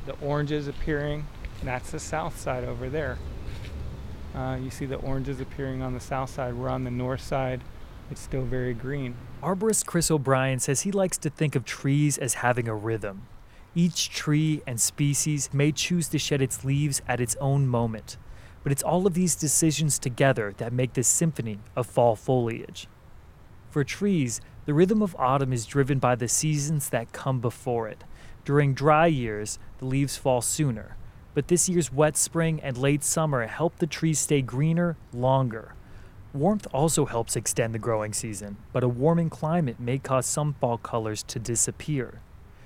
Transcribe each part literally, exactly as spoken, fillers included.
the oranges appearing. That's the south side over there. Uh, you see the oranges appearing on the south side. We're on the north side. It's still very green. Arborist Chris O'Brien says he likes to think of trees as having a rhythm. Each tree and species may choose to shed its leaves at its own moment, but it's all of these decisions together that make this symphony of fall foliage. For trees, the rhythm of autumn is driven by the seasons that come before it. During dry years, the leaves fall sooner, but this year's wet spring and late summer help the trees stay greener longer. Warmth also helps extend the growing season, but a warming climate may cause some fall colors to disappear.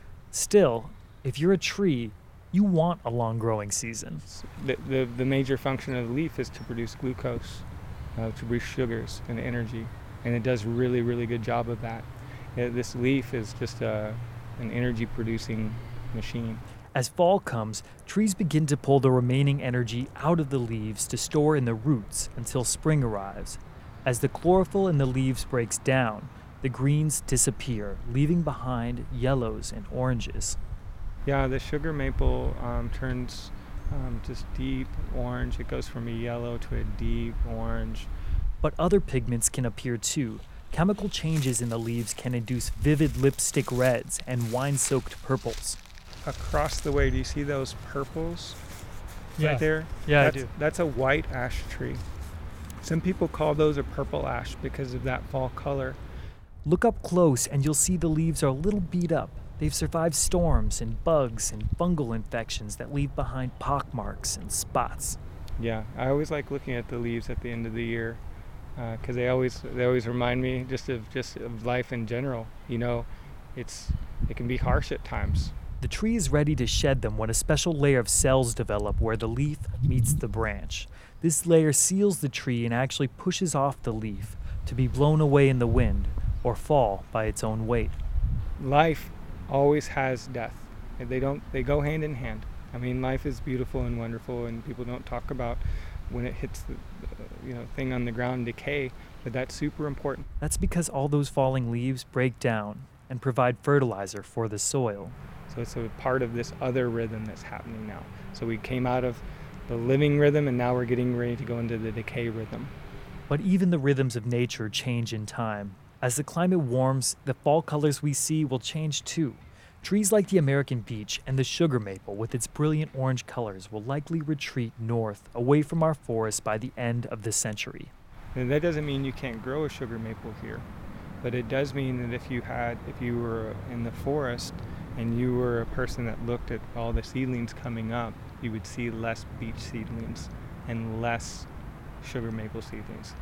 Still, if you're a tree, you want a long growing season. The, the, the major function of the leaf is to produce glucose, uh, to produce sugars and energy, and it does really, really good job of that. Uh, this leaf is just a, an energy producing machine. As fall comes, trees begin to pull the remaining energy out of the leaves to store in the roots until spring arrives. As the chlorophyll in the leaves breaks down, the greens disappear, leaving behind yellows and oranges. Yeah, the sugar maple um, turns um, just deep orange. It goes from a yellow to a deep orange. But other pigments can appear too. Chemical changes in the leaves can induce vivid lipstick reds and wine-soaked purples. Across the way, do you see those purples yeah. right there? Yeah, that's, I do. That's a white ash tree. Some people call those a purple ash because of that fall color. Look up close and you'll see the leaves are a little beat up. They've survived storms and bugs and fungal infections that leave behind pockmarks and spots. Yeah, I always like looking at the leaves at the end of the year because uh, they always they always remind me just of just of life in general. You know, it's it can be harsh at times. The tree is ready to shed them when a special layer of cells develop where the leaf meets the branch. This layer seals the tree and actually pushes off the leaf to be blown away in the wind or fall by its own weight. Life always has death. They don't they go hand in hand. I mean, life is beautiful and wonderful, and people don't talk about when it hits the, the you know thing on the ground, decay, but that's super important. That's because all those falling leaves break down and provide fertilizer for the soil. So it's a part of this other rhythm that's happening now. So we came out of the living rhythm, and now we're getting ready to go into the decay rhythm. But even the rhythms of nature change in time. As the climate warms, the fall colors we see will change too. Trees like the American beech and the sugar maple with its brilliant orange colors will likely retreat north, away from our forests by the end of the century. And that doesn't mean you can't grow a sugar maple here, but it does mean that if you had, if you were in the forest and you were a person that looked at all the seedlings coming up, you would see less beech seedlings and less sugar maple seedlings.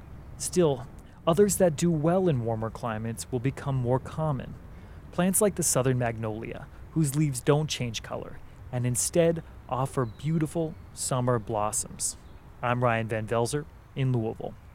Still, others that do well in warmer climates will become more common. Plants like the southern magnolia, whose leaves don't change color, and instead offer beautiful summer blossoms. I'm Ryan Van Velzer in Louisville.